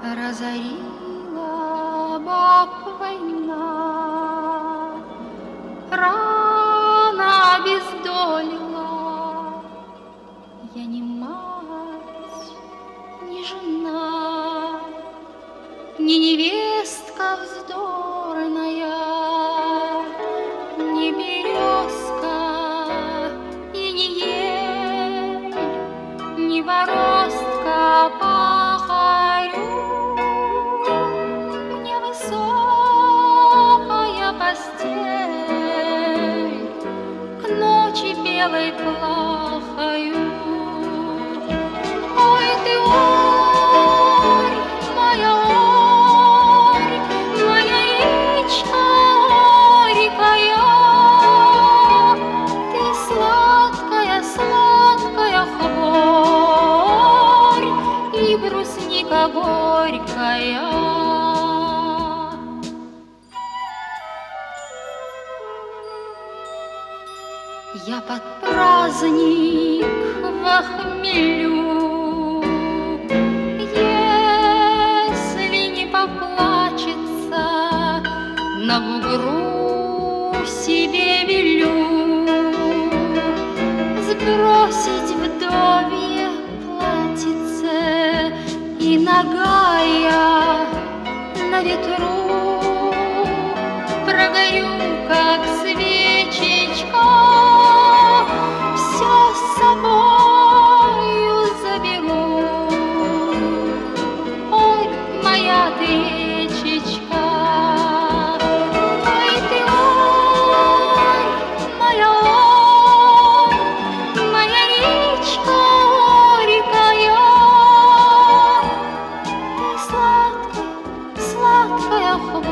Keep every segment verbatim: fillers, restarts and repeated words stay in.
Разорила баб война, рано обездолила. Я не мать, не жена, не невестка вздорная, не березка и не ель, не бороздка пахарю. Мне высокая постель к ночи белой плахаю. Ой, ты, орь, моя орь, моя речка орикая, ты сладкая, сладкая хворь и брусника горькая. Я под праздник во хмелю, если не поплачется, на бугру себе велю сбросить вдовье платьице и нагая на ветру прогорю, как свечечка. Все с собою заберу. Ой, моя ты речечка, ой, ты, ой, моя ой, моя речка орикая, ты сладкая, сладкая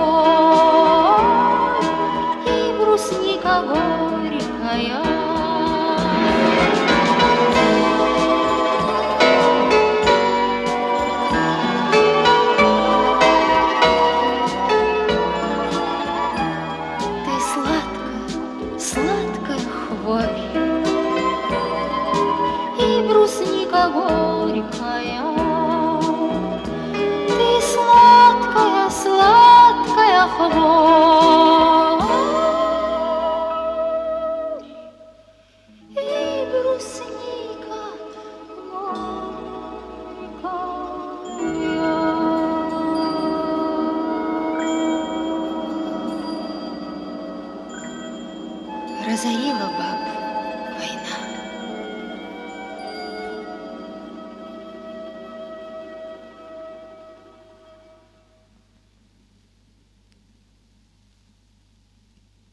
хворь и брусника горькая. Сладкая хворь и брусника горькая, ты сладкая, сладкая хворь.